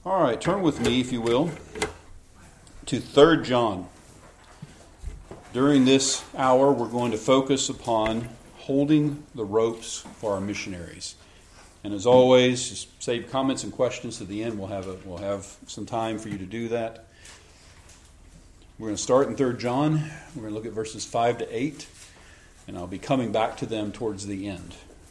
All right, turn with me, if you will, to 3 John. During this hour, we're going to focus upon holding the ropes for our missionaries. And as always, just save comments and questions to the end. We'll have some time for you to do that. We're going to start in 3 John. We're going to look at verses 5 to 8, and I'll be coming back to them towards the end.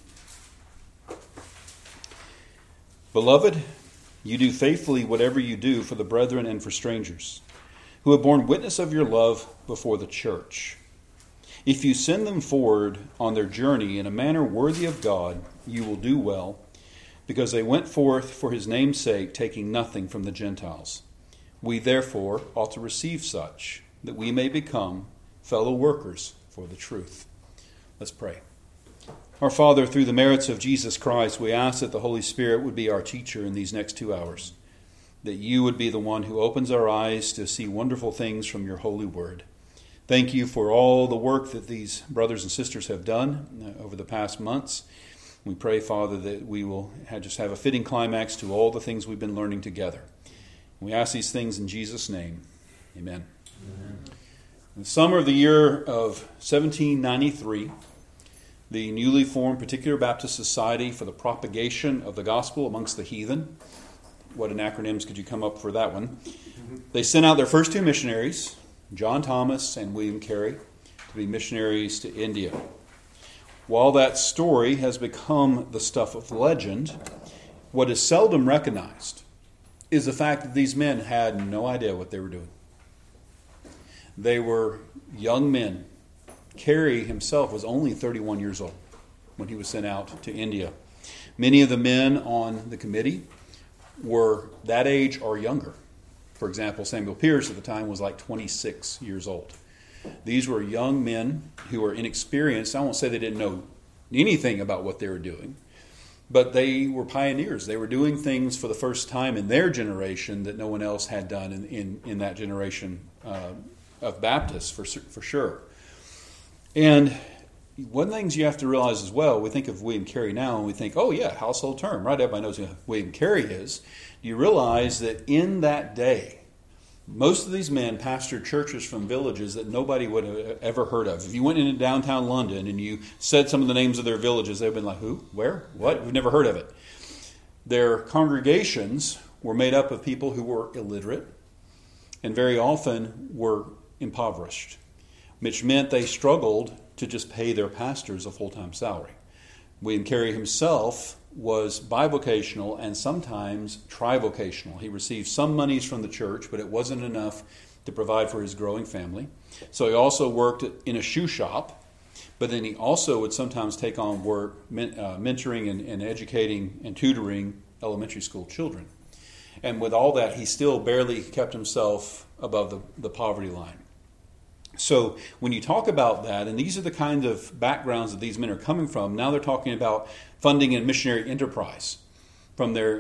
Beloved, you do faithfully whatever you do for the brethren and for strangers, who have borne witness of your love before the church. If you send them forward on their journey in a manner worthy of God, you will do well, because they went forth for his name's sake, taking nothing from the Gentiles. We therefore ought to receive such, that we may become fellow workers for the truth. Let's pray. Our Father, through the merits of Jesus Christ, we ask that the Holy Spirit would be our teacher in these next 2 hours, that you would be the one who opens our eyes to see wonderful things from your holy word. Thank you for all the work that these brothers and sisters have done over the past months. We pray, Father, that we will just have a fitting climax to all the things we've been learning together. We ask these things in Jesus' name. Amen. Amen. In the summer of the year of 1793, the newly formed Particular Baptist Society for the Propagation of the Gospel amongst the Heathen. What acronyms could you come up for that one? They sent out their first 2 missionaries, John Thomas and William Carey, to be missionaries to India. While that story has become the stuff of legend, what is seldom recognized is the fact that these men had no idea what they were doing. They were young men. Carey himself was only 31 years old when he was sent out to India. Many of the men on the committee were that age or younger. For example, Samuel Pierce at the time was like 26 years old. These were young men who were inexperienced. I won't say they didn't know anything about what they were doing, but they were pioneers. They were doing things for the first time in their generation that no one else had done in that generation of Baptists, for sure. And one of the things you have to realize as well, we think of William Carey now and we think, oh yeah, household term, right? Everybody knows who William Carey is. You realize that in that day, most of these men pastored churches from villages that nobody would have ever heard of. If you went into downtown London and you said some of the names of their villages, they'd have been like, who? Where? What? We've never heard of it. Their congregations were made up of people who were illiterate and very often were impoverished, which meant they struggled to just pay their pastors a full-time salary. William Carey himself was bivocational and sometimes trivocational. He received some monies from the church, but it wasn't enough to provide for his growing family. So he also worked in a shoe shop, but then he also would sometimes take on work mentoring and educating and tutoring elementary school children. And with all that, he still barely kept himself above the poverty line. So when you talk about that, and these are the kind of backgrounds that these men are coming from, now they're talking about funding a missionary enterprise from their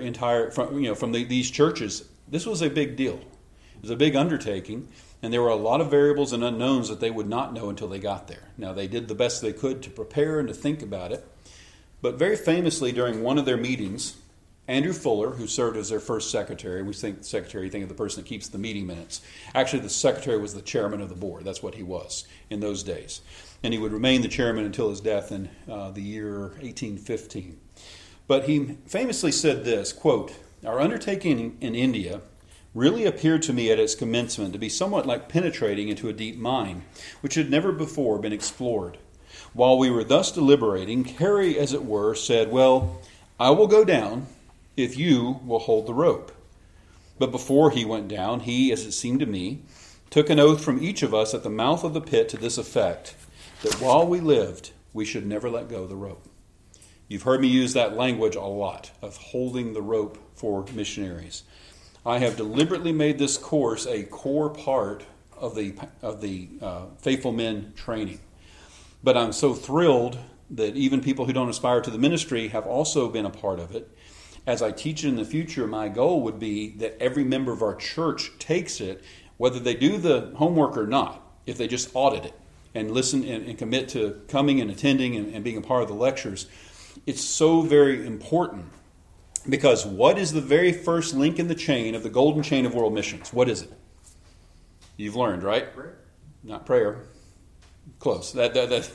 these churches. This was a big deal. It was a big undertaking, and there were a lot of variables and unknowns that they would not know until they got there. Now, they did the best they could to prepare and to think about it, but very famously during one of their meetings, Andrew Fuller, who served as their first secretary, we think secretary, you think of the person that keeps the meeting minutes. Actually, the secretary was the chairman of the board. That's what he was in those days. And he would remain the chairman until his death in the year 1815. But he famously said this, quote, "Our undertaking in India really appeared to me at its commencement to be somewhat like penetrating into a deep mine, which had never before been explored. While we were thus deliberating, Carey, as it were, said, 'Well, I will go down if you will hold the rope.' But before he went down, he, as it seemed to me, took an oath from each of us at the mouth of the pit to this effect, that while we lived, we should never let go of the rope." You've heard me use that language a lot, of holding the rope for missionaries. I have deliberately made this course a core part of the Faithful Men training. But I'm so thrilled that even people who don't aspire to the ministry have also been a part of it. As I teach it in the future, my goal would be that every member of our church takes it, whether they do the homework or not, if they just audit it and listen and commit to coming and attending and being a part of the lectures. It's so very important Because what is the very first link in the chain of the golden chain of world missions? What is it? You've learned, right? Prayer. Not prayer. Close. No.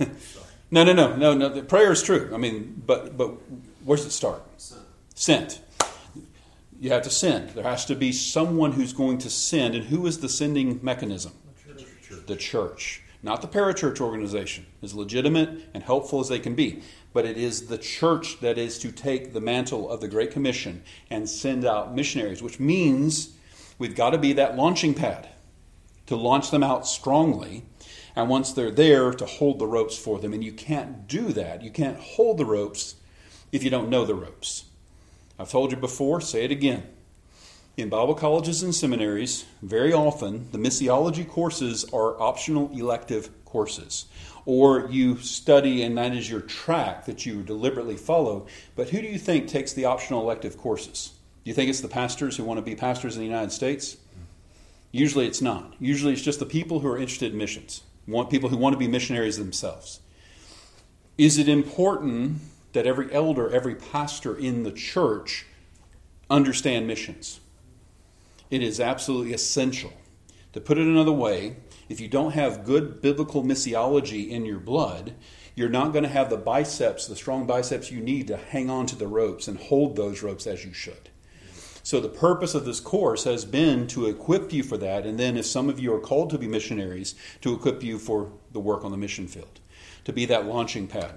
The prayer is true. I mean, but where does it start? Sent. You have to send. There has to be someone who's going to send. And who is the sending mechanism? The church. Not the parachurch organization. As legitimate and helpful as they can be. But it is the church that is to take the mantle of the Great Commission and send out missionaries, which means we've got to be that launching pad to launch them out strongly. And once they're there, to hold the ropes for them. And you can't do that. You can't hold the ropes if you don't know the ropes. I've told you before, say it again. In Bible colleges and seminaries, very often the missiology courses are optional elective courses. Or you study and that is your track that you deliberately follow. But who do you think takes the optional elective courses? Do you think it's the pastors who want to be pastors in the United States? Usually it's not. Usually it's just the people who are interested in missions. People who want to be missionaries themselves. Is it important that every elder, every pastor in the church understand missions? It is absolutely essential. To put it another way, if you don't have good biblical missiology in your blood, you're not going to have the biceps, the strong biceps you need to hang on to the ropes and hold those ropes as you should. So the purpose of this course has been to equip you for that, and then if some of you are called to be missionaries, to equip you for the work on the mission field, to be that launching pad.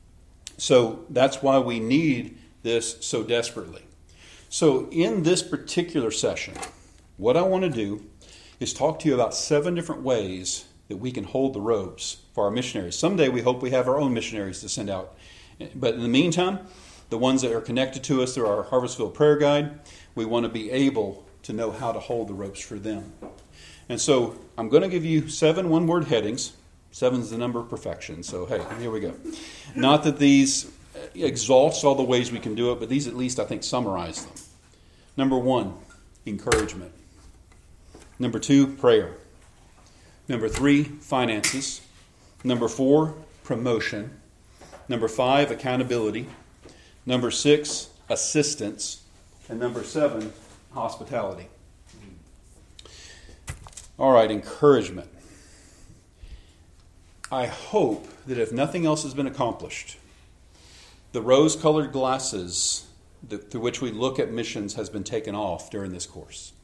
So that's why we need this so desperately. So in this particular session, what I want to do is talk to you about 7 different ways that we can hold the ropes for our missionaries. Someday we hope we have our own missionaries to send out. But in the meantime, the ones that are connected to us through our Harvestville Prayer Guide, we want to be able to know how to hold the ropes for them. And so I'm going to give you 7 one-word headings. 7 is the number of perfection. So, hey, here we go. Not that these exhausts all the ways we can do it, but these at least, I think, summarize them. Number 1, encouragement. Number 2, prayer. Number 3, finances. Number 4, promotion. Number 5, accountability. Number 6, assistance. And number 7, hospitality. All right, encouragement. I hope that if nothing else has been accomplished, the rose-colored glasses through which we look at missions has been taken off during this course.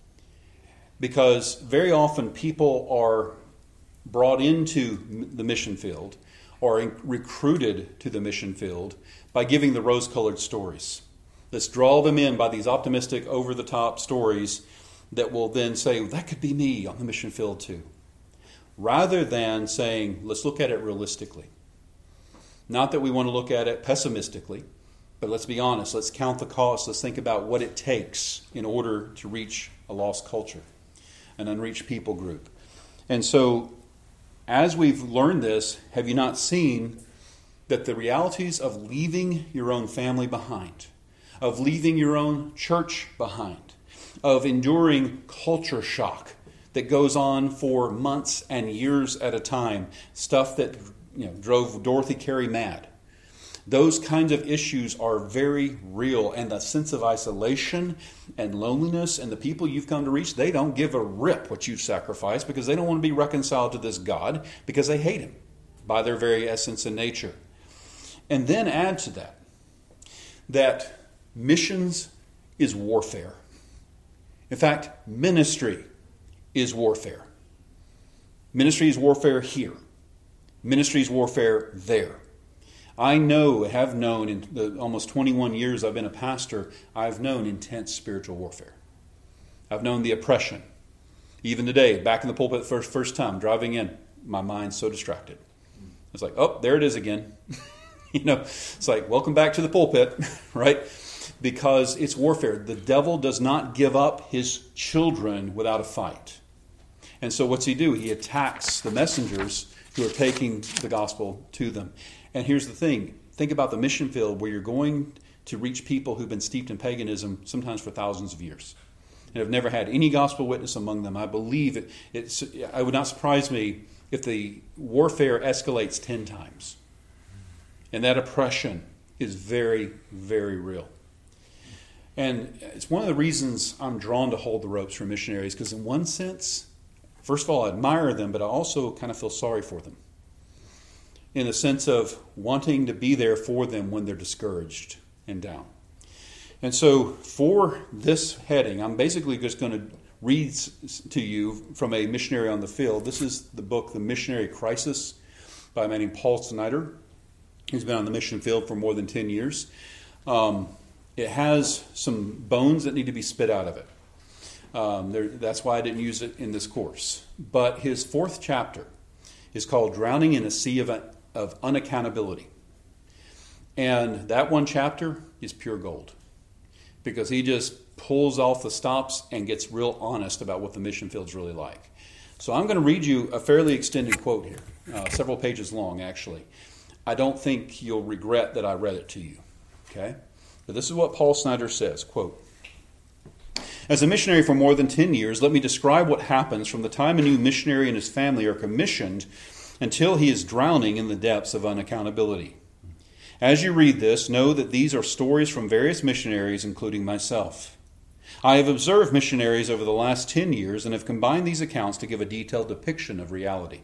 Because very often people are brought into the mission field or recruited to the mission field by giving the rose-colored stories. Let's draw them in by these optimistic, over-the-top stories that will then say, well, that could be me on the mission field too. Rather than saying, let's look at it realistically. Not that we want to look at it pessimistically, but let's be honest. Let's count the cost. Let's think about what it takes in order to reach a lost culture, an unreached people group. And so, as we've learned this, have you not seen that the realities of leaving your own family behind, of leaving your own church behind, of enduring culture shock that goes on for months and years at a time, stuff that drove Dorothy Carey mad. Those kinds of issues are very real, and the sense of isolation and loneliness and the people you've come to reach, they don't give a rip what you've sacrificed because they don't want to be reconciled to this God because they hate Him by their very essence and nature. And then add to that missions is warfare. In fact, ministry is warfare. Ministry is warfare here. Ministry is warfare there. I have known in the almost 21 years I've been a pastor, I've known intense spiritual warfare. I've known the oppression. Even today, back in the pulpit first time, driving in, my mind's so distracted. It's like, oh, there it is again. It's like, welcome back to the pulpit, right? Because it's warfare. The devil does not give up his children without a fight. And so what's he do? He attacks the messengers who are taking the gospel to them. And here's the thing. Think about the mission field where you're going to reach people who've been steeped in paganism sometimes for thousands of years and have never had any gospel witness among them. I believe it would not surprise me if the warfare escalates 10 times. And that oppression is very, very real. And it's one of the reasons I'm drawn to hold the ropes for missionaries, because in one sense, first of all, I admire them, but I also kind of feel sorry for them, in the sense of wanting to be there for them when they're discouraged and down. And so for this heading, I'm basically just going to read to you from a missionary on the field. This is the book, The Missionary Crisis, by a man named Paul Snyder. He's been on the mission field for more than 10 years. It has some bones that need to be spit out of it. That's why I didn't use it in this course. But his fourth chapter is called Drowning in a Sea of Unaccountability. And that one chapter is pure gold, because he just pulls off the stops and gets real honest about what the mission field's really like. So I'm going to read you a fairly extended quote here, several pages long, actually. I don't think you'll regret that I read it to you, okay? But this is what Paul Snyder says, quote, "As a missionary for more than 10 years, let me describe what happens from the time a new missionary and his family are commissioned until he is drowning in the depths of unaccountability. As you read this, know that these are stories from various missionaries, including myself. I have observed missionaries over the last 10 years and have combined these accounts to give a detailed depiction of reality.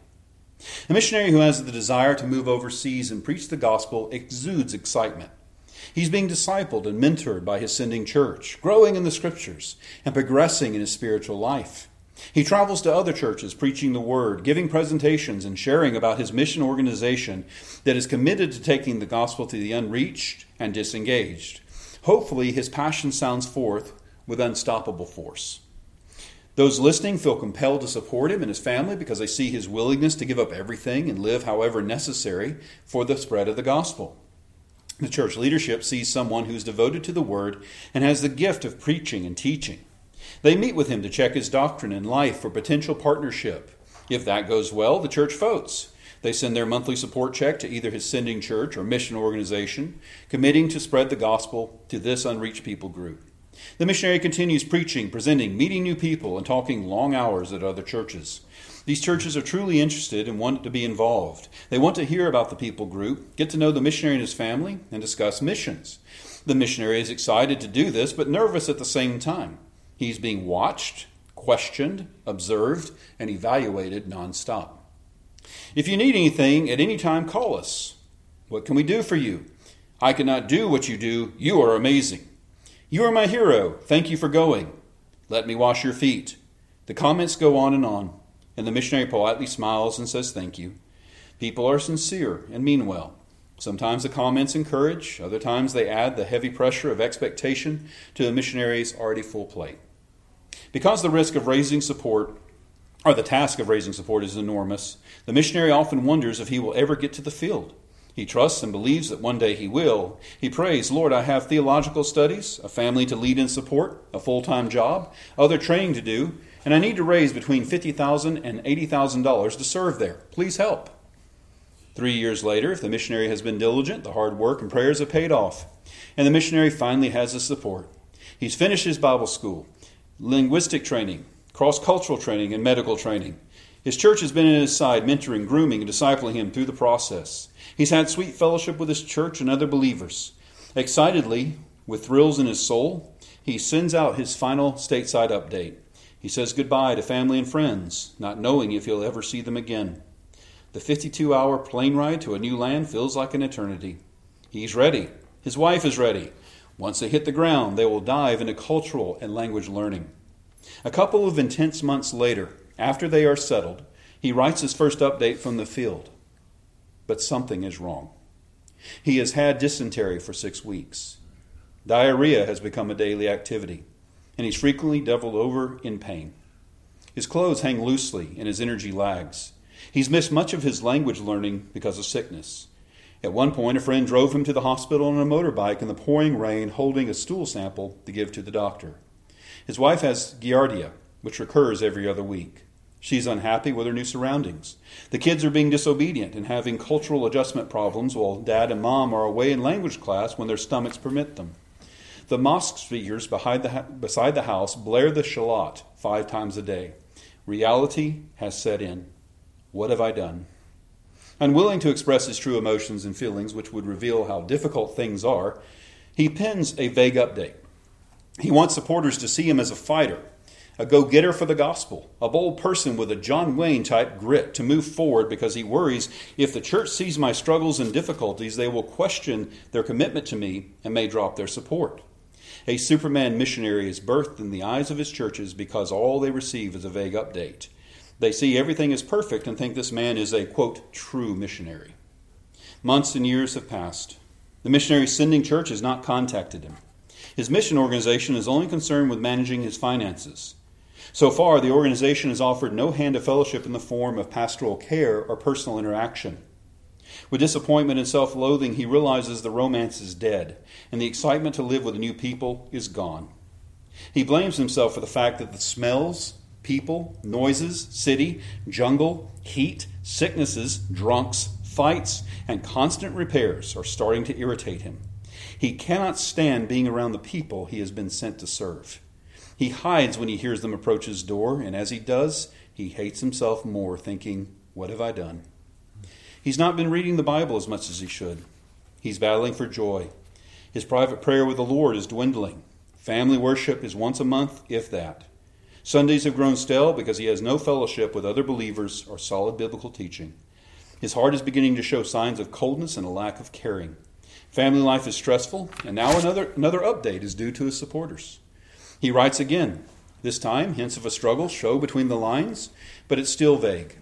A missionary who has the desire to move overseas and preach the gospel exudes excitement. He's being discipled and mentored by his sending church, growing in the scriptures, and progressing in his spiritual life. He travels to other churches preaching the word, giving presentations, and sharing about his mission organization that is committed to taking the gospel to the unreached and disengaged. Hopefully, his passion sounds forth with unstoppable force. Those listening feel compelled to support him and his family because they see his willingness to give up everything and live however necessary for the spread of the gospel. The church leadership sees someone who's devoted to the word and has the gift of preaching and teaching. They meet with him to check his doctrine and life for potential partnership. If that goes well, the church votes. They send their monthly support check to either his sending church or mission organization, committing to spread the gospel to this unreached people group. The missionary continues preaching, presenting, meeting new people, and talking long hours at other churches. These churches are truly interested and want to be involved. They want to hear about the people group, get to know the missionary and his family, and discuss missions. The missionary is excited to do this, but nervous at the same time. He's being watched, questioned, observed, and evaluated nonstop. If you need anything at any time, call us. What can we do for you? I cannot do what you do. You are amazing. You are my hero. Thank you for going. Let me wash your feet. The comments go on, and the missionary politely smiles and says thank you. People are sincere and mean well. Sometimes the comments encourage, other times they add the heavy pressure of expectation to the missionary's already full plate. Because the risk of raising support, or the task of raising support, is enormous, the missionary often wonders if he will ever get to the field. He trusts and believes that one day he will. He prays, Lord, I have theological studies, a family to lead and support, a full-time job, other training to do, and I need to raise between $50,000 and $80,000 to serve there. Please help. 3 years later, if the missionary has been diligent, the hard work and prayers have paid off, and the missionary finally has the support. He's finished his Bible school, linguistic training, cross-cultural training, and medical training. His church has been at his side, mentoring, grooming, and discipling him through the process. He's had sweet fellowship with his church and other believers. Excitedly, with thrills in his soul, he sends out his final stateside update. He says goodbye to family and friends, not knowing if he'll ever see them again. The 52-hour plane ride to a new land feels like an eternity. He's ready. His wife is ready. Once they hit the ground, they will dive into cultural and language learning. A couple of intense months later, after they are settled, he writes his first update from the field. But something is wrong. He has had dysentery for 6 weeks. Diarrhea has become a daily activity, and he's frequently doubled over in pain. His clothes hang loosely, and his energy lags. He's missed much of his language learning because of sickness. At one point, a friend drove him to the hospital on a motorbike in the pouring rain, holding a stool sample to give to the doctor. His wife has Giardia, which recurs every other week. She's unhappy with her new surroundings. The kids are being disobedient and having cultural adjustment problems while Dad and Mom are away in language class when their stomachs permit them. The mosque speakers beside the house blare the shalat 5 times a day. Reality has set in. What have I done? Unwilling to express his true emotions and feelings, which would reveal how difficult things are, he pens a vague update. He wants supporters to see him as a fighter, a go-getter for the gospel, a bold person with a John Wayne-type grit to move forward because he worries if the church sees my struggles and difficulties, they will question their commitment to me and may drop their support. A Superman missionary is birthed in the eyes of his churches because all they receive is a vague update. They see everything as perfect and think this man is a, quote, true missionary. Months and years have passed. The missionary sending church has not contacted him. His mission organization is only concerned with managing his finances. So far, the organization has offered no hand of fellowship in the form of pastoral care or personal interaction. With disappointment and self-loathing, he realizes the romance is dead, and the excitement to live with new people is gone. He blames himself for the fact that the smells, people, noises, city, jungle, heat, sicknesses, drunks, fights, and constant repairs are starting to irritate him. He cannot stand being around the people he has been sent to serve. He hides when he hears them approach his door, and as he does, he hates himself more, thinking, what have I done? He's not been reading the Bible as much as he should. He's battling for joy. His private prayer with the Lord is dwindling. Family worship is once a month, if that. Sundays have grown stale because he has no fellowship with other believers or solid biblical teaching. His heart is beginning to show signs of coldness and a lack of caring. Family life is stressful, and now another update is due to his supporters. He writes again. This time, hints of a struggle show between the lines, but it's still vague.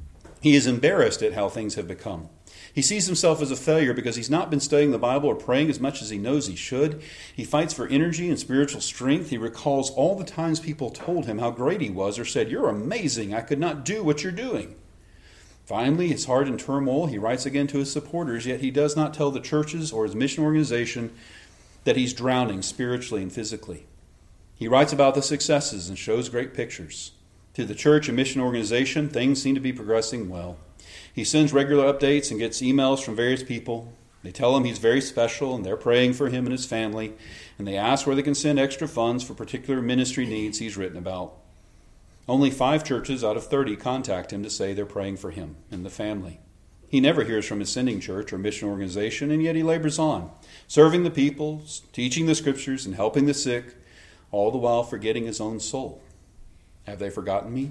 He is embarrassed at how things have become. He sees himself as a failure because he's not been studying the Bible or praying as much as he knows he should. He fights for energy and spiritual strength. He recalls all the times people told him how great he was or said, "You're amazing. I could not do what you're doing." Finally, his heart in turmoil, he writes again to his supporters, yet he does not tell the churches or his mission organization that he's drowning spiritually and physically. He writes about the successes and shows great pictures. To the church and mission organization, things seem to be progressing well. He sends regular updates and gets emails from various people. They tell him he's very special and they're praying for him and his family, and they ask where they can send extra funds for particular ministry needs he's written about. Only 5 churches out of 30 contact him to say they're praying for him and the family. He never hears from his sending church or mission organization, and yet he labors on, serving the people, teaching the scriptures, and helping the sick, all the while forgetting his own soul. Have they forgotten me?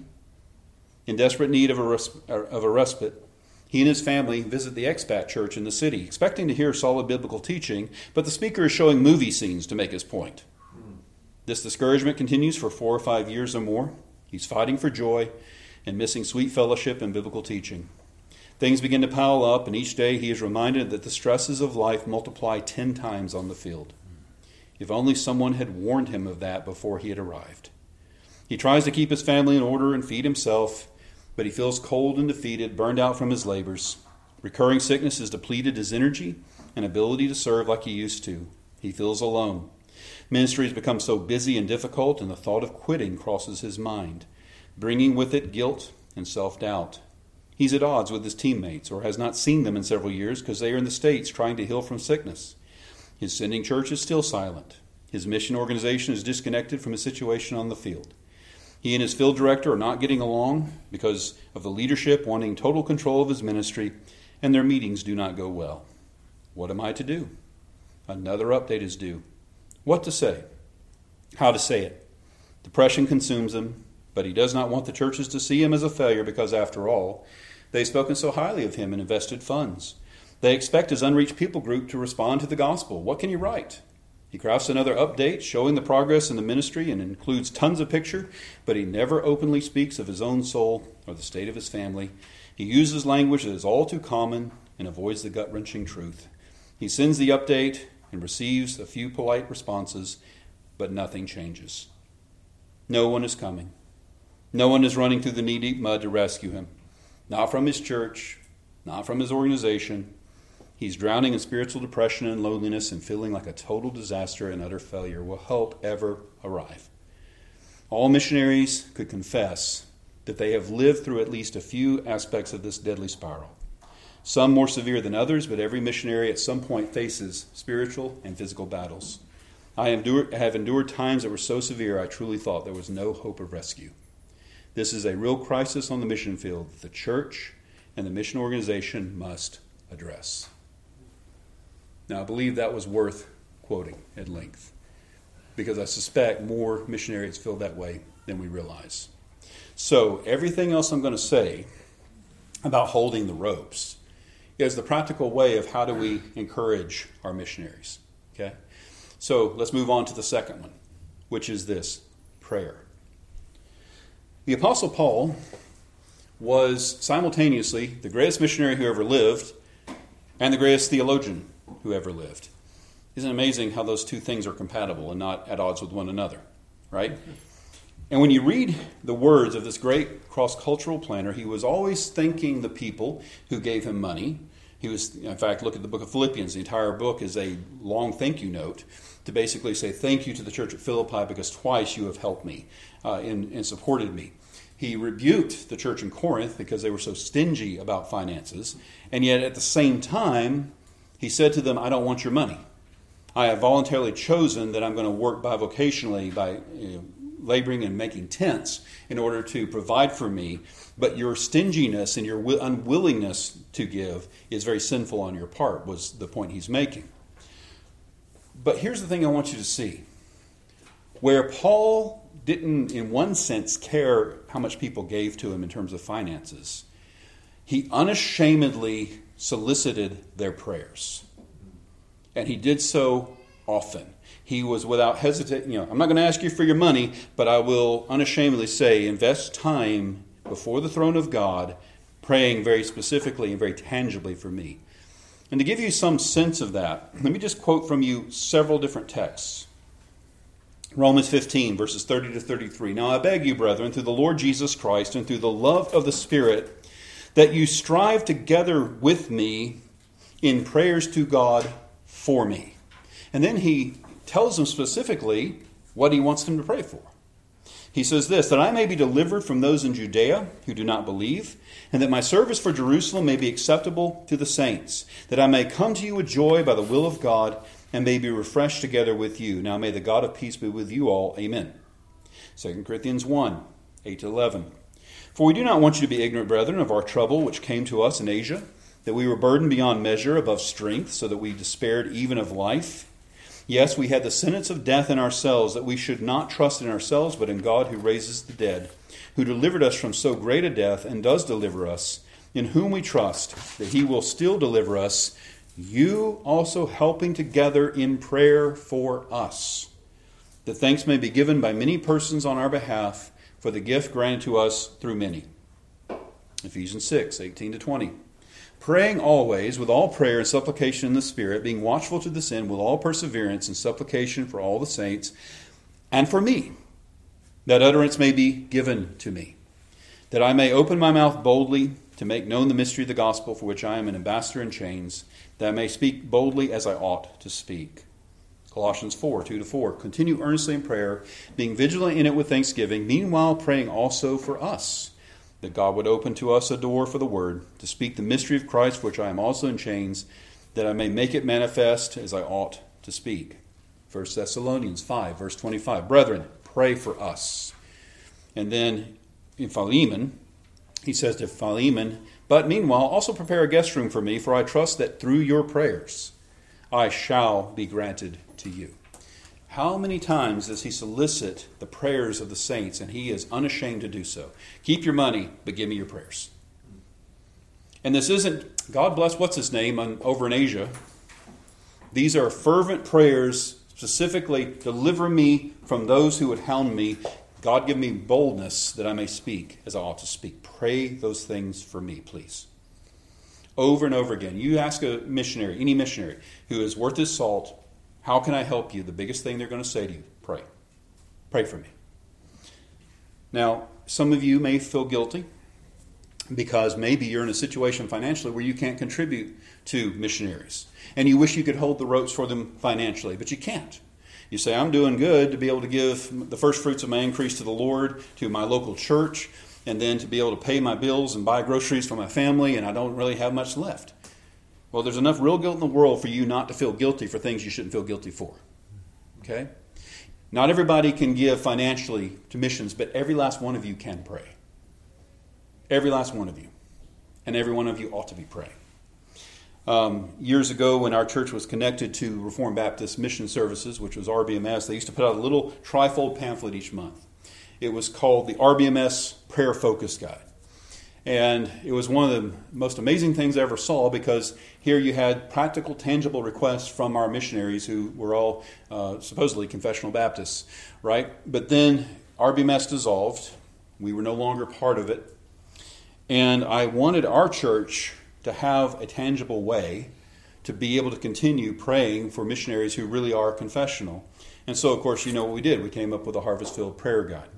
In desperate need of a respite, he and his family visit the expat church in the city, expecting to hear solid biblical teaching, but the speaker is showing movie scenes to make his point. This discouragement continues for 4 or 5 years or more. He's fighting for joy and missing sweet fellowship and biblical teaching. Things begin to pile up, and each day he is reminded that the stresses of life multiply 10 times on the field. If only someone had warned him of that before he had arrived. He tries to keep his family in order and feed himself, but he feels cold and defeated, burned out from his labors. Recurring sickness has depleted his energy and ability to serve like he used to. He feels alone. Ministry has become so busy and difficult, and the thought of quitting crosses his mind, bringing with it guilt and self-doubt. He's at odds with his teammates, or has not seen them in several years because they are in the States trying to heal from sickness. His sending church is still silent. His mission organization is disconnected from his situation on the field. He and his field director are not getting along because of the leadership wanting total control of his ministry, and their meetings do not go well. What am I to do? Another update is due. What to say? How to say it? Depression consumes him, but he does not want the churches to see him as a failure because, after all, they've spoken so highly of him and invested funds. They expect his unreached people group to respond to the gospel. What can he write? He crafts another update showing the progress in the ministry and includes tons of picture, but he never openly speaks of his own soul or the state of his family. He uses language that is all too common and avoids the gut-wrenching truth. He sends the update and receives a few polite responses, but nothing changes. No one is coming. No one is running through the knee-deep mud to rescue him. Not from his church, not from his organization. He's drowning in spiritual depression and loneliness and feeling like a total disaster and utter failure. Will help ever arrive? All missionaries could confess that they have lived through at least a few aspects of this deadly spiral. Some more severe than others, but every missionary at some point faces spiritual and physical battles. I have endured times that were so severe I truly thought there was no hope of rescue. This is a real crisis on the mission field that the church and the mission organization must address. Now, I believe that was worth quoting at length. because I suspect more missionaries feel that way than we realize. So everything else I'm going to say about holding the ropes is the practical way of how do we encourage our missionaries. Okay? So let's move on to the second one, which is this, prayer. The Apostle Paul was simultaneously the greatest missionary who ever lived and the greatest theologian who ever lived. Isn't it amazing how those two things are compatible and not at odds with one another, right? And when you read the words of this great cross-cultural planner, he was always thanking the people who gave him money. He was, in fact, look at the book of Philippians. The entire book is a long thank you note to basically say thank you to the church at Philippi because twice you have helped me and supported me. He rebuked the church in Corinth because they were so stingy about finances. And yet at the same time, he said to them, I don't want your money. I have voluntarily chosen that I'm going to work bivocationally by laboring and making tents in order to provide for me. But your stinginess and your unwillingness to give is very sinful on your part, was the point he's making. But here's the thing I want you to see. Where Paul didn't, in one sense, care how much people gave to him in terms of finances, he unashamedly solicited their prayers. And he did so often. He was without hesitation, I'm not going to ask you for your money, but I will unashamedly say, invest time before the throne of God, praying very specifically and very tangibly for me. And to give you some sense of that, let me just quote from you several different texts. Romans 15, verses 30 to 33. Now I beg you, brethren, through the Lord Jesus Christ and through the love of the Spirit, that you strive together with me in prayers to God for me. And then he tells them specifically what he wants them to pray for. He says this, that I may be delivered from those in Judea who do not believe, and that my service for Jerusalem may be acceptable to the saints, that I may come to you with joy by the will of God, and may be refreshed together with you. Now may the God of peace be with you all. Amen. 2 Corinthians 1, 8 to 11. For we do not want you to be ignorant, brethren, of our trouble which came to us in Asia, that we were burdened beyond measure, above strength, so that we despaired even of life. Yes, we had the sentence of death in ourselves, that we should not trust in ourselves, but in God who raises the dead, who delivered us from so great a death, and does deliver us, in whom we trust, that he will still deliver us, you also helping together in prayer for us, that thanks may be given by many persons on our behalf for the gift granted to us through many. Ephesians 6, 18 to 20. Praying always with all prayer and supplication in the Spirit, being watchful to this end with all perseverance and supplication for all the saints, and for me, that utterance may be given to me, that I may open my mouth boldly to make known the mystery of the gospel, for which I am an ambassador in chains, that I may speak boldly as I ought to speak. Colossians 4, 2 to 4. Continue earnestly in prayer, being vigilant in it with thanksgiving, meanwhile praying also for us, that God would open to us a door for the word, to speak the mystery of Christ, for which I am also in chains, that I may make it manifest as I ought to speak. 1 Thessalonians 5, verse 25. Brethren, pray for us. And then in Philemon, he says to Philemon, but meanwhile also prepare a guest room for me, for I trust that through your prayers I shall be granted to you. How many times does he solicit the prayers of the saints, and he is unashamed to do so? Keep your money, but give me your prayers. And this isn't, God bless what's his name over in Asia. These are fervent prayers, specifically, deliver me from those who would hound me. God, give me boldness that I may speak as I ought to speak. Pray those things for me, please. Over and over again. You ask a missionary, any missionary who is worth his salt, how can I help you? The biggest thing they're going to say to you, pray. Pray for me. Now, some of you may feel guilty because maybe you're in a situation financially where you can't contribute to missionaries. And you wish you could hold the ropes for them financially, but you can't. You say, I'm doing good to be able to give the first fruits of my increase to the Lord, to my local church, and then to be able to pay my bills and buy groceries for my family, and I don't really have much left. Well, there's enough real guilt in the world for you not to feel guilty for things you shouldn't feel guilty for. Okay? Not everybody can give financially to missions, but every last one of you can pray. Every last one of you. And every one of you ought to be praying. Years ago, when our church was connected to Reformed Baptist Mission Services, which was RBMS, they used to put out a little trifold pamphlet each month. It was called the RBMS Prayer Focus Guide. And it was one of the most amazing things I ever saw, because here you had practical, tangible requests from our missionaries who were all supposedly confessional Baptists, right? But then RBMS dissolved. We were no longer part of it. And I wanted our church to have a tangible way to be able to continue praying for missionaries who really are confessional. And so, of course, you know what we did. We came up with a Harvestfield Prayer Guide.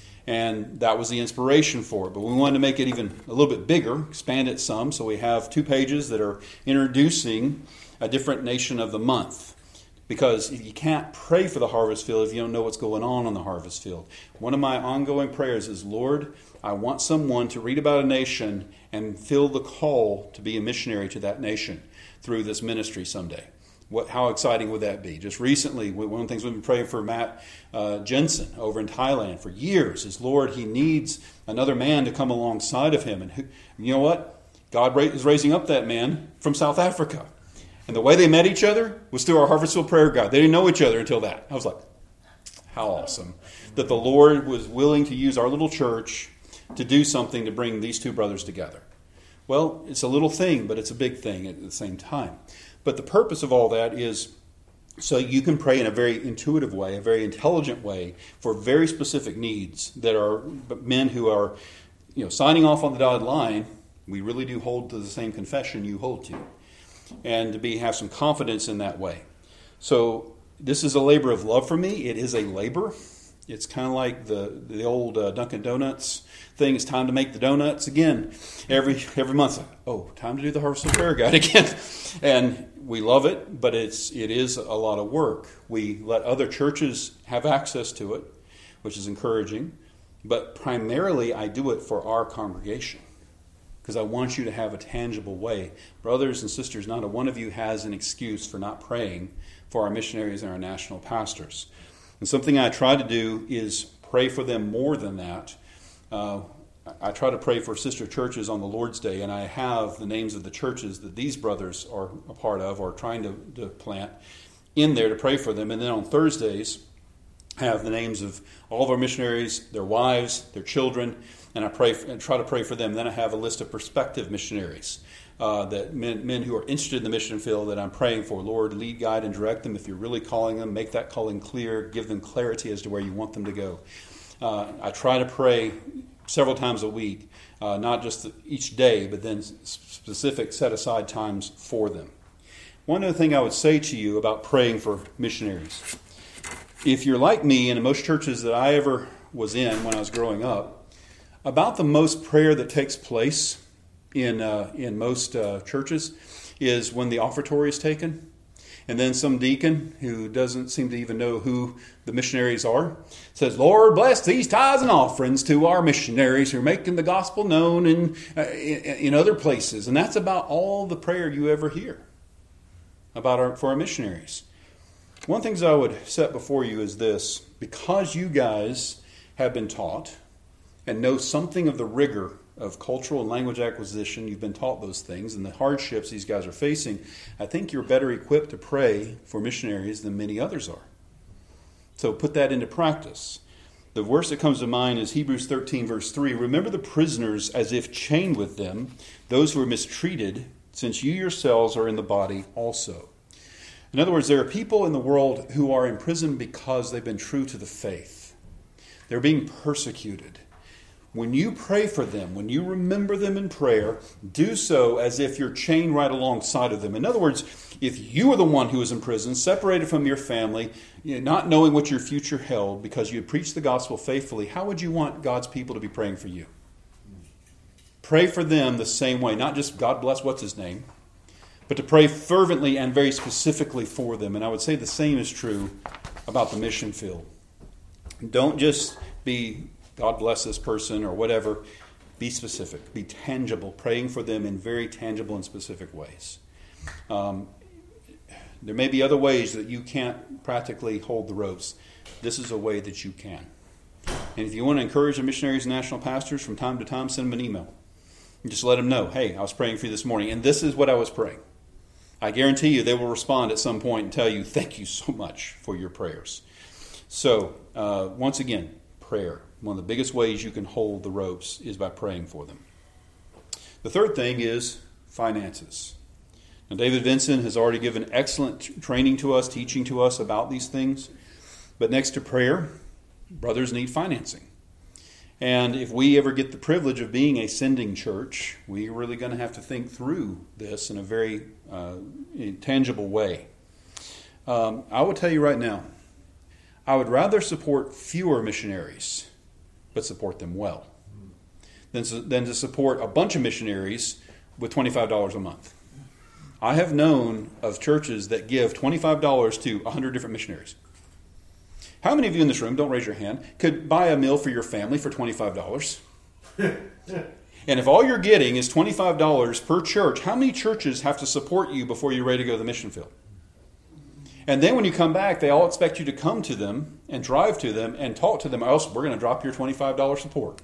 And that was the inspiration for it. But we wanted to make it even a little bit bigger, expand it some. So we have 2 pages that are introducing a different nation of the month. Because you can't pray for the harvest field if you don't know what's going on the harvest field. One of my ongoing prayers is, Lord, I want someone to read about a nation and feel the call to be a missionary to that nation through this ministry someday. How exciting would that be? Just recently, one of the things we've been praying for Matt Jensen over in Thailand for years is, Lord, he needs another man to come alongside of him. And you know what? God is raising up that man from South Africa. And the way they met each other was through our Harvestfield Prayer Guide. They didn't know each other until that. I was like, how awesome that the Lord was willing to use our little church to do something to bring these 2 brothers together. Well, it's a little thing, but it's a big thing at the same time. But the purpose of all that is so you can pray in a very intuitive way, a very intelligent way for very specific needs that are men who are, signing off on the dotted line. We really do hold to the same confession you hold to. And to have some confidence in that way. So this is a labor of love for me. It is a labor. It's kind of like the old Dunkin' Donuts thing. It's time to make the donuts again. Every month, time to do the Harvestfield Prayer Guide again. And we love it, but it is a lot of work. We let other churches have access to it, which is encouraging. But primarily, I do it for our congregation, because I want you to have a tangible way. Brothers and sisters, not a one of you has an excuse for not praying for our missionaries and our national pastors. And something I try to do is pray for them more than that. I try to pray for sister churches on the Lord's Day, and I have the names of the churches that these brothers are a part of or trying to plant in there to pray for them. And then on Thursdays, I have the names of all of our missionaries, their wives, their children, and I try to pray for them. Then I have a list of prospective missionaries, that men who are interested in the mission field that I'm praying for. Lord, lead, guide, and direct them. If you're really calling them, make that calling clear. Give them clarity as to where you want them to go. I try to pray several times a week, not just each day, but then specific set-aside times for them. One other thing I would say to you about praying for missionaries. If you're like me, and in most churches that I ever was in when I was growing up, about the most prayer that takes place in most churches is when the offertory is taken. And then some deacon who doesn't seem to even know who the missionaries are says, Lord, bless these tithes and offerings to our missionaries who are making the gospel known in other places. And that's about all the prayer you ever hear for our missionaries. One of the things I would set before you is this. Because you guys have been taught and know something of the rigor of cultural and language acquisition, you've been taught those things, and the hardships these guys are facing, I think you're better equipped to pray for missionaries than many others are. So put that into practice. The verse that comes to mind is Hebrews 13, verse 3. Remember the prisoners as if chained with them, those who are mistreated, since you yourselves are in the body also. In other words, there are people in the world who are in prison because they've been true to the faith. They're being persecuted. When you pray for them, when you remember them in prayer, do so as if you're chained right alongside of them. In other words, if you were the one who was in prison, separated from your family, not knowing what your future held because you had preached the gospel faithfully, how would you want God's people to be praying for you? Pray for them the same way, not just God bless what's his name, but to pray fervently and very specifically for them. And I would say the same is true about the mission field. Don't just be God bless this person or whatever. Be specific. Be tangible. Praying for them in very tangible and specific ways. There may be other ways that you can't practically hold the ropes. This is a way that you can. And if you want to encourage the missionaries and national pastors, from time to time, send them an email. And just let them know, hey, I was praying for you this morning, and this is what I was praying. I guarantee you they will respond at some point and tell you, thank you so much for your prayers. So, once again, prayer. One of the biggest ways you can hold the ropes is by praying for them. The third thing is finances. Now, David Vincent has already given excellent training to us, teaching to us about these things. But next to prayer, brothers need financing. And if we ever get the privilege of being a sending church, we're really going to have to think through this in a very tangible way. I will tell you right now, I would rather support fewer missionaries, but support them well, than to support a bunch of missionaries with $25 a month. I have known of churches that give $25 to 100 different missionaries. How many of you in this room, don't raise your hand, could buy a meal for your family for $25? And if all you're getting is $25 per church, how many churches have to support you before you're ready to go to the mission field? And then when you come back, they all expect you to come to them and drive to them and talk to them, or else we're going to drop your $25 support.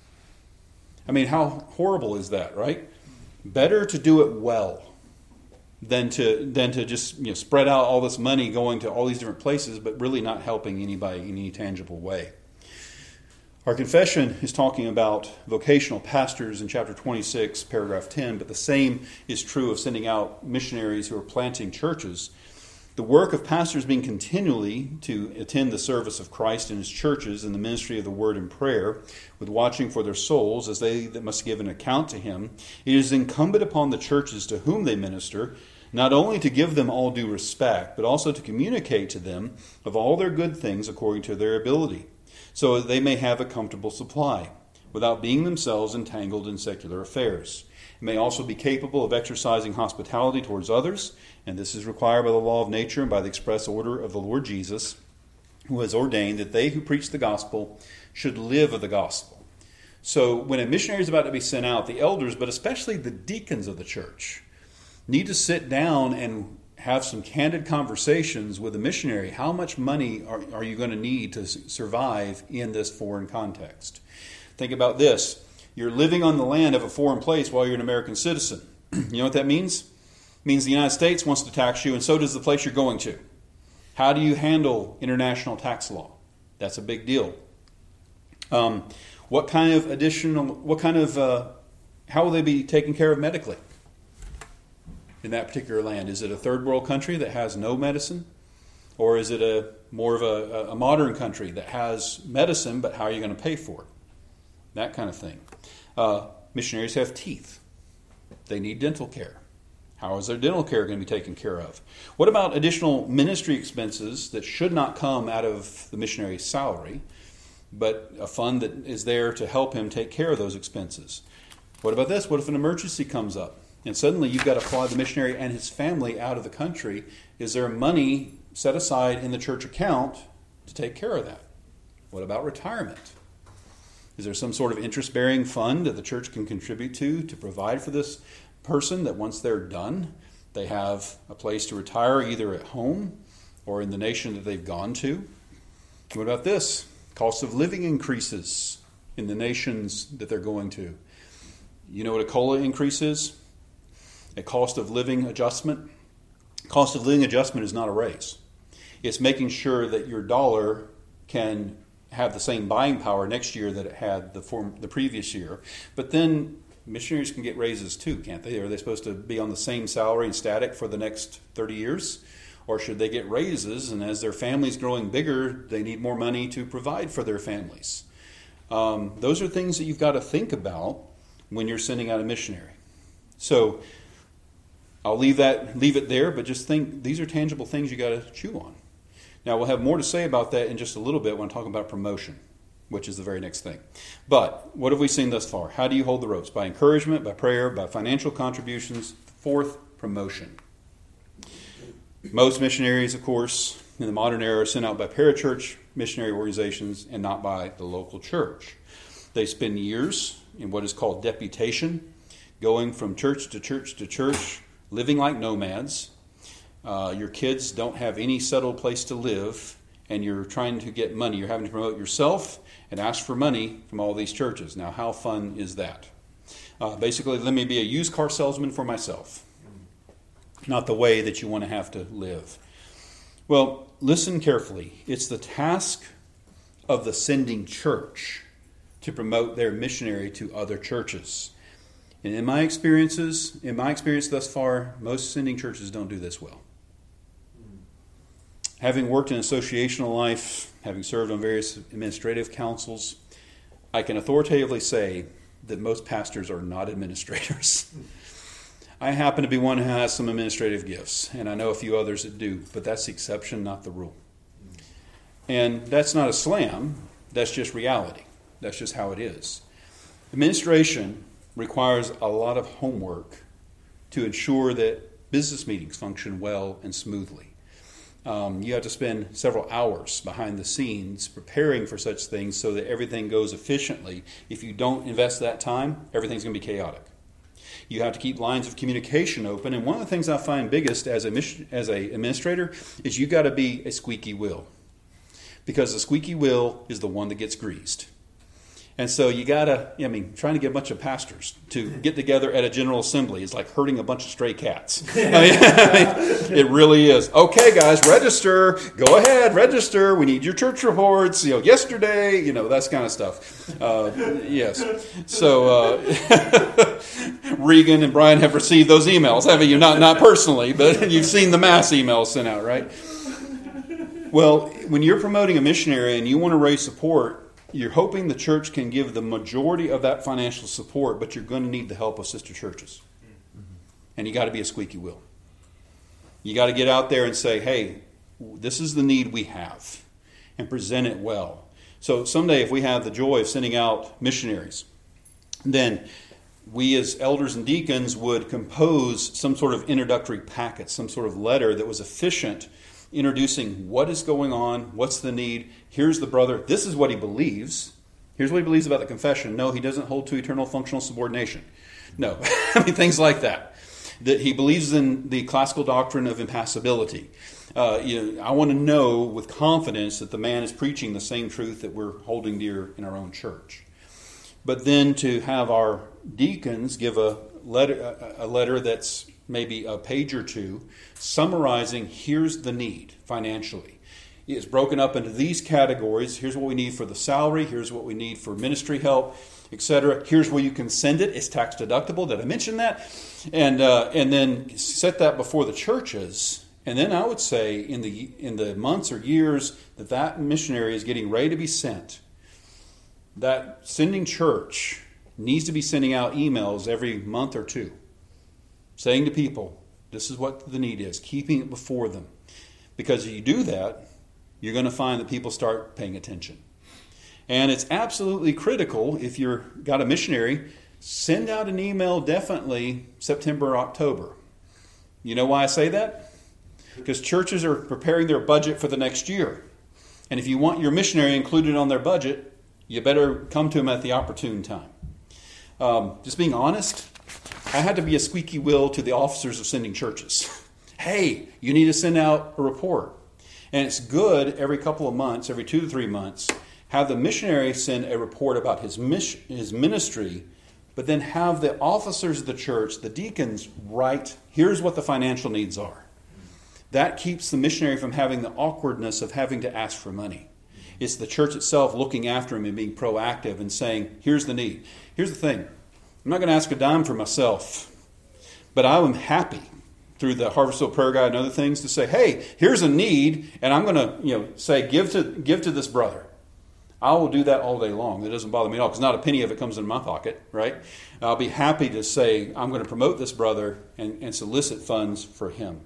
I mean, how horrible is that, right? Better to do it well than to just spread out all this money going to all these different places, but really not helping anybody in any tangible way. Our confession is talking about vocational pastors in chapter 26, paragraph 10, but the same is true of sending out missionaries who are planting churches. The work of pastors being continually to attend the service of Christ in his churches in the ministry of the word and prayer, with watching for their souls as they that must give an account to him, it is incumbent upon the churches to whom they minister not only to give them all due respect, but also to communicate to them of all their good things according to their ability, so that they may have a comfortable supply, without being themselves entangled in secular affairs. It may also be capable of exercising hospitality towards others, and this is required by the law of nature and by the express order of the Lord Jesus, who has ordained that they who preach the gospel should live of the gospel. So when a missionary is about to be sent out, the elders, but especially the deacons of the church, need to sit down and have some candid conversations with the missionary. How much money are you going to need to survive in this foreign context? Think about this. You're living on the land of a foreign place while you're an American citizen. You know what that means? It means the United States wants to tax you, and so does the place you're going to. How do you handle international tax law? That's a big deal. How will they be taken care of medically in that particular land? Is it a third world country that has no medicine? Or is it more of a modern country that has medicine, but how are you going to pay for it? That kind of thing. Missionaries have teeth. They need dental care. How is their dental care going to be taken care of? What about additional ministry expenses that should not come out of the missionary's salary, but a fund that is there to help him take care of those expenses? What about this? What if an emergency comes up and suddenly you've got to fly the missionary and his family out of the country? Is there money set aside in the church account to take care of that? What about retirement? Is there some sort of interest-bearing fund that the church can contribute to provide for this person, that once they're done, they have a place to retire either at home or in the nation that they've gone to? What about this? Cost of living increases in the nations that they're going to. You know what a COLA increase is? A cost of living adjustment. Cost of living adjustment is not a raise. It's making sure that your dollar can have the same buying power next year that it had the previous year. But then missionaries can get raises too, can't they? Are they supposed to be on the same salary and static for the next 30 years? Or should they get raises, and as their family's growing bigger, they need more money to provide for their families? Those are things that you've got to think about when you're sending out a missionary. So I'll leave it there, but just think these are tangible things you got to chew on. Now, we'll have more to say about that in just a little bit when I'm talking about promotion, which is the very next thing. But what have we seen thus far? How do you hold the ropes? By encouragement, by prayer, by financial contributions. Fourth, promotion. Most missionaries, of course, in the modern era are sent out by parachurch missionary organizations and not by the local church. They spend years in what is called deputation, going from church to church to church, living like nomads. Your kids don't have any settled place to live, and you're trying to get money. You're having to promote yourself and ask for money from all these churches. Now, how fun is that? Basically, let me be a used car salesman for myself. not the way that you want to have to live. Well, listen carefully. It's the task of the sending church to promote their missionary to other churches. And in my experience thus far, most sending churches don't do this well. Having worked in associational life, having served on various administrative councils, I can authoritatively say that most pastors are not administrators. I happen to be one who has some administrative gifts, and I know a few others that do, but that's the exception, not the rule. And that's not a slam, that's just reality. That's just how it is. Administration requires a lot of homework to ensure that business meetings function well and smoothly. You have to spend several hours behind the scenes preparing for such things so that everything goes efficiently. If you don't invest that time, everything's going to be chaotic. You have to keep lines of communication open. And one of the things I find biggest as an administrator is you got to be a squeaky wheel. Because the squeaky wheel is the one that gets greased. And so you got to, trying to get a bunch of pastors to get together at a general assembly is like herding a bunch of stray cats. It really is. Okay, guys, register. Go ahead, register. We need your church reports, yesterday, that kind of stuff. Yes. So Regan and Brian have received those emails, haven't you? Not personally, but you've seen the mass emails sent out, right? Well, when you're promoting a missionary and you want to raise support, you're hoping the church can give the majority of that financial support, but you're going to need the help of sister churches. And you got to be a squeaky wheel. You got to get out there and say, hey, this is the need we have, and present it well. So someday if we have the joy of sending out missionaries, then we as elders and deacons would compose some sort of introductory packet, some sort of letter that was efficient, introducing what is going on, what's the need, here's the brother, this is what he believes, here's what he believes about the confession. No, he doesn't hold to eternal functional subordination. No, things like that. That he believes in the classical doctrine of impassibility. I want to know with confidence that the man is preaching the same truth that we're holding dear in our own church. But then to have our deacons give a letter that's maybe a page or two, summarizing here's the need financially. It's broken up into these categories. Here's what we need for the salary. Here's what we need for ministry help, etc. Here's where you can send it. It's tax deductible. Did I mention that? And then set that before the churches. And then I would say in the months or years that missionary is getting ready to be sent, that sending church needs to be sending out emails every month or two, saying to people, this is what the need is, keeping it before them. Because if you do that, you're going to find that people start paying attention. And it's absolutely critical, if you've got a missionary, send out an email definitely September or October. You know why I say that? Because churches are preparing their budget for the next year. And if you want your missionary included on their budget, you better come to them at the opportune time. Just being honest, I had to be a squeaky wheel to the officers of sending churches. Hey, you need to send out a report. And it's good every couple of months, every 2 to 3 months, have the missionary send a report about his ministry, but then have the officers of the church, the deacons, write, here's what the financial needs are. That keeps the missionary from having the awkwardness of having to ask for money. It's the church itself looking after him and being proactive and saying, here's the need. Here's the thing. I'm not going to ask a dime for myself, but I am happy through the Harvestville Prayer Guide and other things to say, hey, here's a need, and I'm going to say, give to this brother. I will do that all day long. That doesn't bother me at all, because not a penny of it comes in my pocket, right? I'll be happy to say, I'm going to promote this brother and solicit funds for him.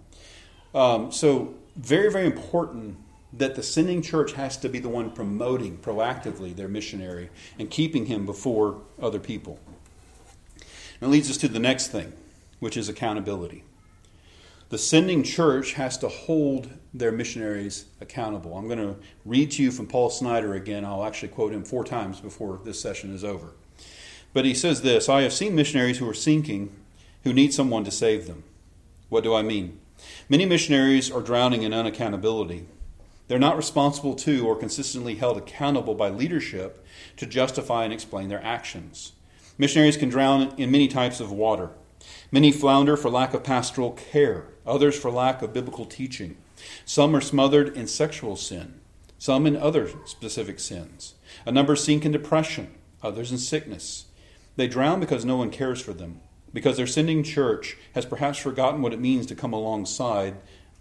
So very, very important that the sending church has to be the one promoting proactively their missionary and keeping him before other people. And it leads us to the next thing, which is accountability. The sending church has to hold their missionaries accountable. I'm going to read to you from Paul Snyder again. I'll actually quote him 4 times before this session is over. But he says this, I have seen missionaries who are sinking, who need someone to save them. What do I mean? Many missionaries are drowning in unaccountability. They're not responsible to or consistently held accountable by leadership to justify and explain their actions. Missionaries can drown in many types of water. Many flounder for lack of pastoral care, others for lack of biblical teaching. Some are smothered in sexual sin, some in other specific sins. A number sink in depression, others in sickness. They drown because no one cares for them, because their sending church has perhaps forgotten what it means to come alongside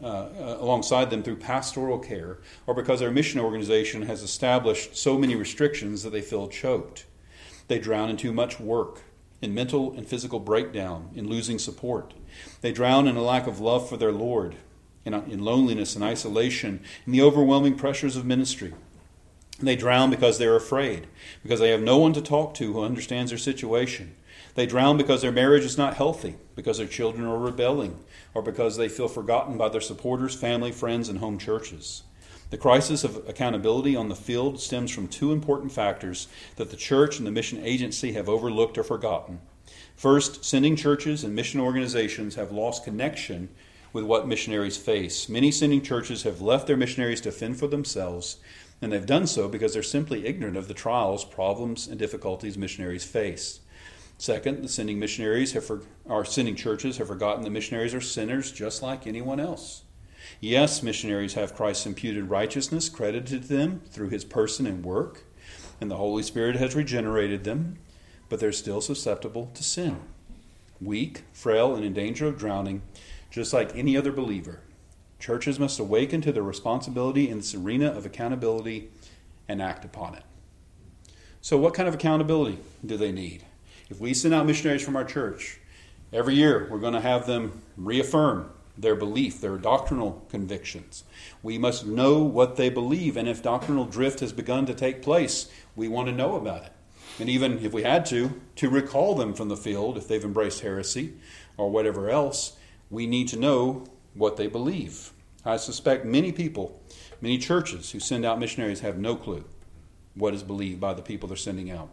them through pastoral care, or because their mission organization has established so many restrictions that they feel choked. They drown in too much work, in mental and physical breakdown, in losing support. They drown in a lack of love for their Lord, in loneliness and isolation, in the overwhelming pressures of ministry. They drown because they're afraid, because they have no one to talk to who understands their situation. They drown because their marriage is not healthy, because their children are rebelling, or because they feel forgotten by their supporters, family, friends, and home churches. The crisis of accountability on the field stems from two important factors that the church and the mission agency have overlooked or forgotten. First, sending churches and mission organizations have lost connection with what missionaries face. Many sending churches have left their missionaries to fend for themselves, and they've done so because they're simply ignorant of the trials, problems, and difficulties missionaries face. Second, the sending churches have forgotten that missionaries are sinners just like anyone else. Yes, missionaries have Christ's imputed righteousness credited to them through his person and work, and the Holy Spirit has regenerated them, but they're still susceptible to sin. Weak, frail, and in danger of drowning, just like any other believer. Churches must awaken to their responsibility in this arena of accountability and act upon it. So what kind of accountability do they need? If we send out missionaries from our church, every year we're going to have them reaffirm their belief, their doctrinal convictions. We must know what they believe, and if doctrinal drift has begun to take place, we want to know about it. And even if we had to recall them from the field if they've embraced heresy or whatever else, we need to know what they believe. I suspect many people, many churches who send out missionaries have no clue what is believed by the people they're sending out.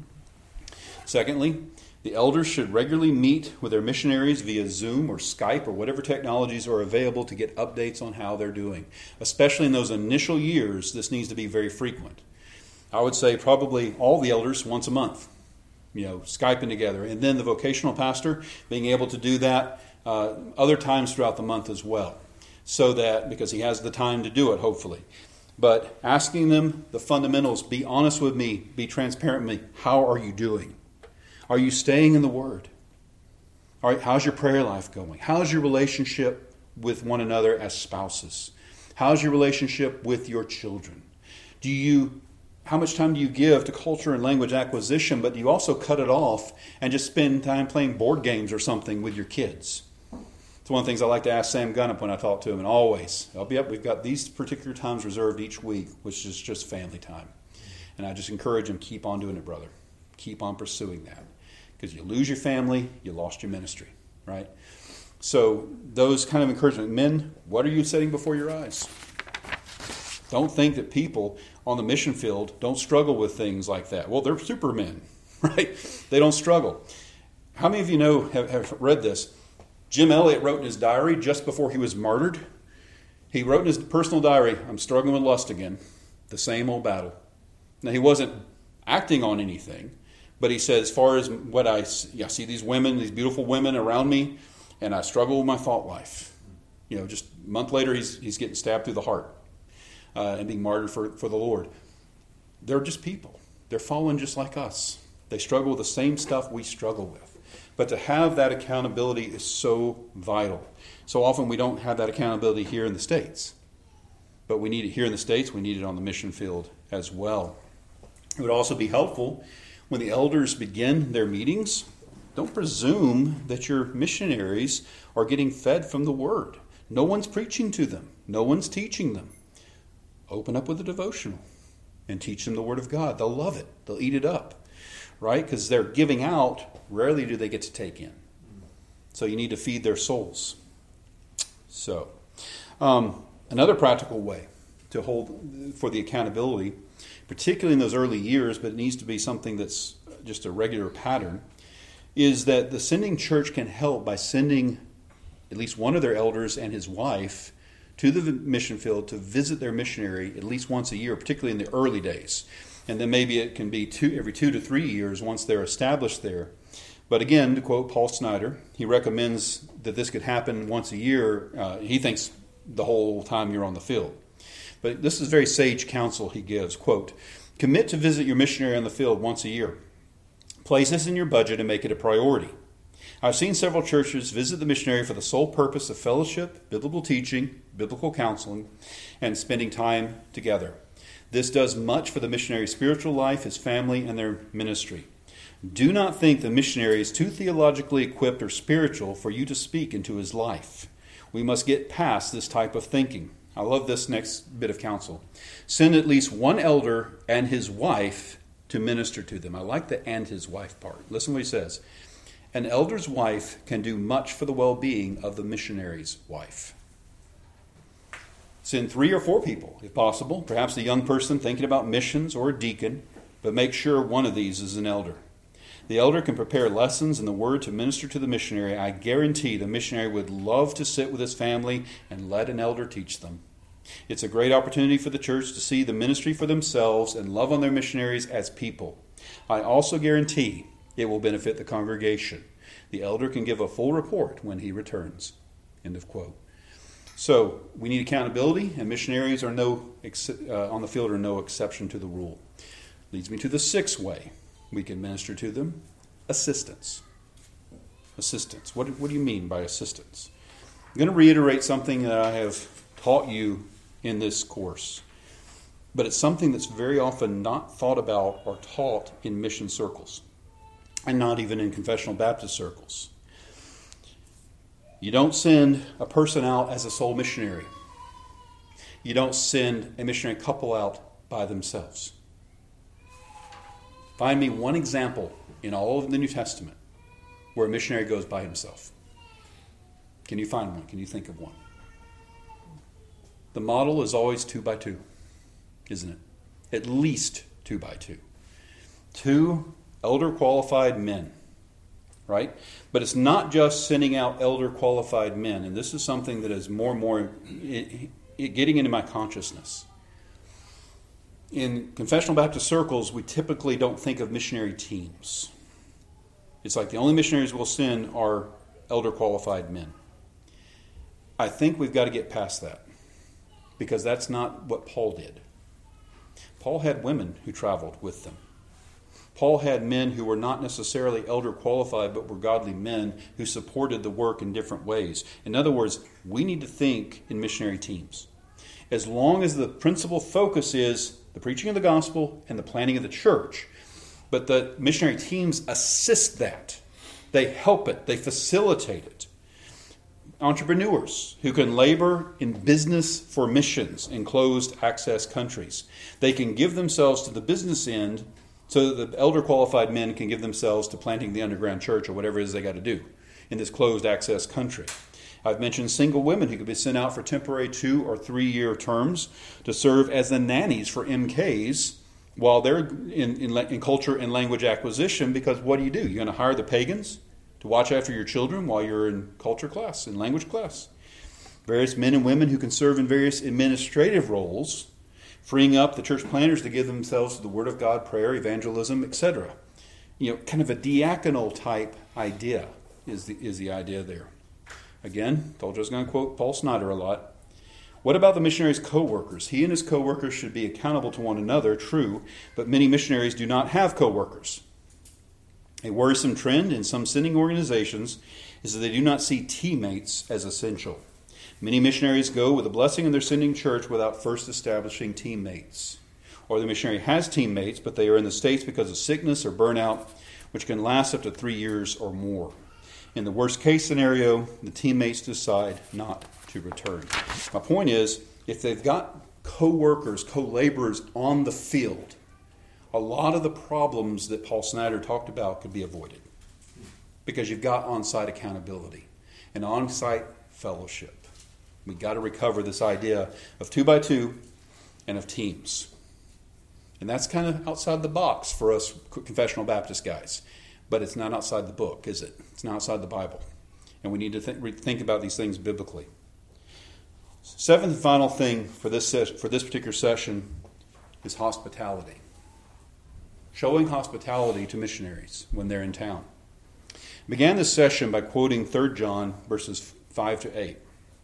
Secondly, the elders should regularly meet with their missionaries via Zoom or Skype or whatever technologies are available to get updates on how they're doing. Especially in those initial years, this needs to be very frequent. I would say probably all the elders once a month, Skyping together. And then the vocational pastor being able to do that other times throughout the month as well. So that, because he has the time to do it, hopefully. But asking them the fundamentals, be honest with me, be transparent with me, how are you doing? Are you staying in the Word? All right, how's your prayer life going? How's your relationship with one another as spouses? How's your relationship with your children? How much time do you give to culture and language acquisition, but do you also cut it off and just spend time playing board games or something with your kids? It's one of the things I like to ask Sam Gunnup when I talk to him, and always, we've got these particular times reserved each week, which is just family time. And I just encourage him, keep on doing it, brother. Keep on pursuing that. Because you lose your family, you lost your ministry, right? So those kind of encouragement. Men, what are you setting before your eyes? Don't think that people on the mission field don't struggle with things like that. Well, they're supermen, right? They don't struggle. How many of you know, have read this? Jim Elliot wrote in his diary just before he was martyred. He wrote in his personal diary, I'm struggling with lust again. The same old battle. Now, he wasn't acting on anything. But he said, as far as what I see these women, these beautiful women around me, and I struggle with my thought life. Just a month later, he's getting stabbed through the heart and being martyred for the Lord. They're just people. They're fallen just like us. They struggle with the same stuff we struggle with. But to have that accountability is so vital. So often we don't have that accountability here in the States. But we need it here in the States. We need it on the mission field as well. It would also be helpful when the elders begin their meetings, don't presume that your missionaries are getting fed from the Word. No one's preaching to them. No one's teaching them. Open up with a devotional and teach them the Word of God. They'll love it. They'll eat it up, right? Because they're giving out. Rarely do they get to take in. So you need to feed their souls. So, another practical way to hold for the accountability, particularly in those early years, but it needs to be something that's just a regular pattern, is that the sending church can help by sending at least one of their elders and his wife to the mission field to visit their missionary at least once a year, particularly in the early days. And then maybe it can be every 2 to 3 years once they're established there. But again, to quote Paul Snyder, he recommends that this could happen once a year. He thinks the whole time you're on the field. But this is very sage counsel he gives. Quote, commit to visit your missionary on the field once a year. Place this in your budget and make it a priority. I've seen several churches visit the missionary for the sole purpose of fellowship, biblical teaching, biblical counseling, and spending time together. This does much for the missionary's spiritual life, his family, and their ministry. Do not think the missionary is too theologically equipped or spiritual for you to speak into his life. We must get past this type of thinking. I love this next bit of counsel. Send at least one elder and his wife to minister to them. I like the "and his wife" part. Listen what he says. An elder's wife can do much for the well-being of the missionary's wife. Send 3 or 4 people, if possible. Perhaps a young person thinking about missions or a deacon, but make sure one of these is an elder. The elder can prepare lessons in the Word to minister to the missionary. I guarantee the missionary would love to sit with his family and let an elder teach them. It's a great opportunity for the church to see the ministry for themselves and love on their missionaries as people. I also guarantee it will benefit the congregation. The elder can give a full report when he returns. End of quote. So we need accountability, and missionaries are on the field are no exception to the rule. Leads me to the 6th way we can minister to them: assistance. Assistance. What do you mean by assistance? I'm going to reiterate something that I have taught you in this course, but it's something that's very often not thought about or taught in mission circles, and not even in confessional Baptist circles. You don't send a person out as a sole missionary. You don't send a missionary couple out by themselves. Find me one example in all of the New Testament where a missionary goes by himself. Can you find one? Can you think of one? The model is always 2 by 2, isn't it? At least 2 by 2. 2 elder qualified men, right? But it's not just sending out elder qualified men, and this is something that is more and more getting into my consciousness. In confessional Baptist circles, we typically don't think of missionary teams. It's like the only missionaries we'll send are elder qualified men. I think we've got to get past that, because that's not what Paul did. Paul had women who traveled with them. Paul had men who were not necessarily elder qualified, but were godly men who supported the work in different ways. In other words, we need to think in missionary teams. As long as the principal focus is the preaching of the gospel and the planting of the church, but the missionary teams assist that. They help it. They facilitate it. Entrepreneurs who can labor in business for missions in closed access countries. They can give themselves to the business end so that the elder qualified men can give themselves to planting the underground church or whatever it is they got to do in this closed access country. I've mentioned single women who could be sent out for temporary 2 or 3 year terms to serve as the nannies for MKs while they're in culture and language acquisition, because what do? You're going to hire the pagans to watch after your children while you're in culture class, in language class. Various men and women who can serve in various administrative roles, freeing up the church planners to give themselves to the Word of God, prayer, evangelism, etc. Kind of a diaconal type idea is the idea there. Again, told you I was going to quote Paul Snyder a lot. What about the missionary's co-workers? He and his co-workers should be accountable to one another, true, but many missionaries do not have co-workers. A worrisome trend in some sending organizations is that they do not see teammates as essential. Many missionaries go with a blessing in their sending church without first establishing teammates. Or the missionary has teammates, but they are in the States because of sickness or burnout, which can last up to 3 years or more. In the worst case scenario, the teammates decide not to return. My point is, if they've got co-workers, co-laborers on the field, a lot of the problems that Paul Snyder talked about could be avoided, because you've got on-site accountability and on-site fellowship. We've got to recover this idea of 2 by 2 and of teams. And that's kind of outside the box for us confessional Baptist guys. But it's not outside the book, is it? It's not outside the Bible. And we need to think about these things biblically. 7th and final thing for this particular session is hospitality. Showing hospitality to missionaries when they're in town. I began this session by quoting 3 John verses 5 to 8.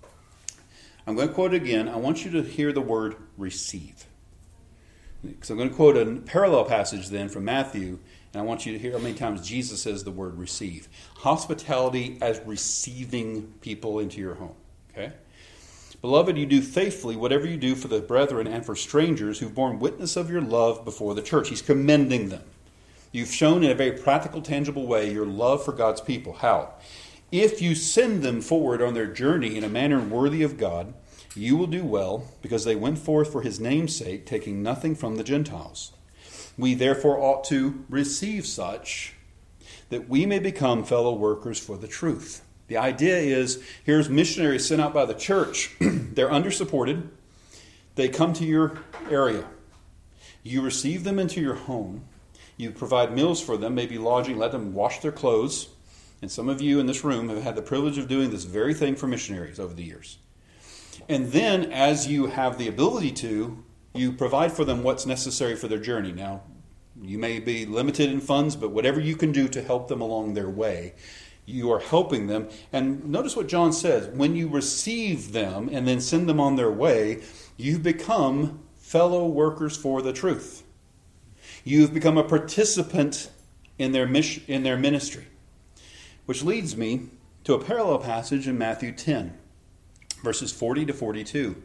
I'm going to quote it again. I want you to hear the word receive. Because I'm going to quote a parallel passage then from Matthew, and I want you to hear how many times Jesus says the word receive. Hospitality as receiving people into your home. Okay? Beloved, you do faithfully whatever you do for the brethren and for strangers who've borne witness of your love before the church. He's commending them. You've shown in a very practical, tangible way your love for God's people. How? If you send them forward on their journey in a manner worthy of God, you will do well, because they went forth for his name's sake, taking nothing from the Gentiles. We therefore ought to receive such, that we may become fellow workers for the truth. The idea is, here's missionaries sent out by the church. They're under-supported. They come to your area. You receive them into your home. You provide meals for them, maybe lodging, let them wash their clothes. And some of you in this room have had the privilege of doing this very thing for missionaries over the years. And then, as you have the ability to, you provide for them what's necessary for their journey. Now, you may be limited in funds, but whatever you can do to help them along their way, you are helping them. And notice what John says. When you receive them and then send them on their way, you've become fellow workers for the truth. You've become a participant in their ministry. Which leads me to a parallel passage in Matthew 10, verses 40 to 42.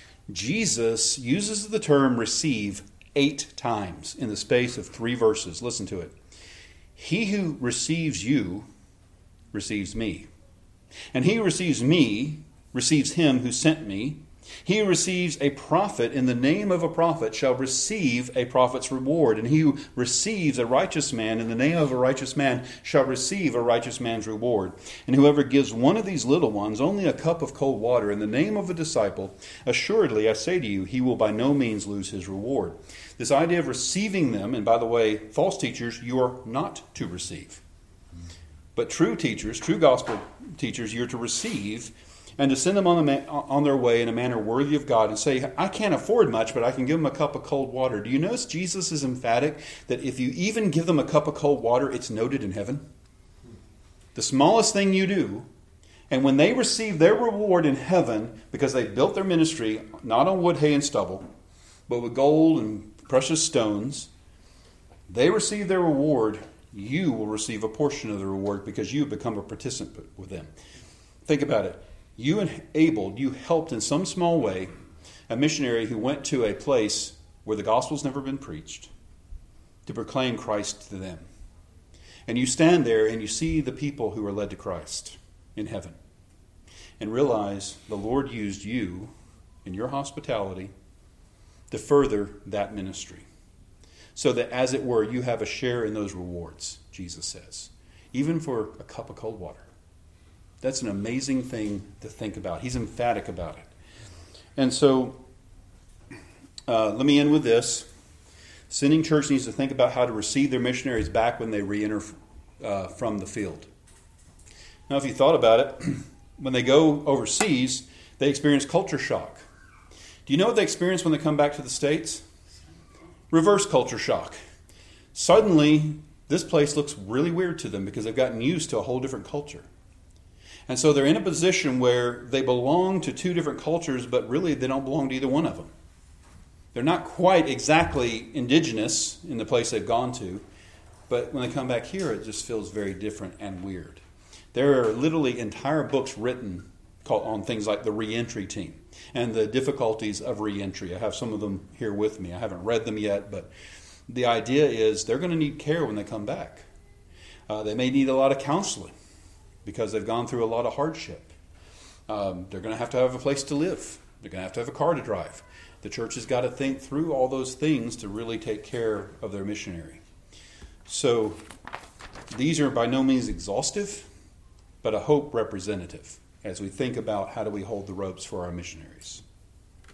Jesus uses the term receive 8 times in the space of 3 verses. Listen to it. He who receives you receives me. And he who receives me receives him who sent me. He who receives a prophet in the name of a prophet shall receive a prophet's reward. And he who receives a righteous man in the name of a righteous man shall receive a righteous man's reward. And whoever gives one of these little ones only a cup of cold water in the name of a disciple, assuredly, I say to you, he will by no means lose his reward. This idea of receiving them, and by the way, false teachers, you are not to receive. But true teachers, true gospel teachers, you're to receive and to send them on their way in a manner worthy of God, and say, I can't afford much, but I can give them a cup of cold water. Do you notice Jesus is emphatic that if you even give them a cup of cold water, it's noted in heaven? The smallest thing you do, and when they receive their reward in heaven, because they built their ministry not on wood, hay, and stubble, but with gold and precious stones, they receive their reward. You will receive a portion of the reward because you have become a participant with them. Think about it. You enabled, you helped in some small way a missionary who went to a place where the gospel's never been preached to proclaim Christ to them. And you stand there and you see the people who are led to Christ in heaven and realize the Lord used you in your hospitality to further that ministry. So that, as it were, you have a share in those rewards, Jesus says, even for a cup of cold water. That's an amazing thing to think about. He's emphatic about it. And so, let me end with this. Sending Church needs to think about how to receive their missionaries back when they re-enter from the field. Now, if you thought about it, when they go overseas, they experience culture shock. Do you know what they experience when they come back to the States? Reverse culture shock. Suddenly, this place looks really weird to them because they've gotten used to a whole different culture. And so they're in a position where they belong to 2 different cultures, but really they don't belong to either one of them. They're not quite exactly indigenous in the place they've gone to, but when they come back here, it just feels very different and weird. There are literally entire books written on things like the reentry team and the difficulties of reentry. I have some of them here with me. I haven't read them yet, but the idea is they're going to need care when they come back. They may need a lot of counseling because they've gone through a lot of hardship. They're going to have a place to live. They're going to have a car to drive. The church has got to think through all those things to really take care of their missionary. So these are by no means exhaustive, but a hope representative as we think about how do we hold the ropes for our missionaries.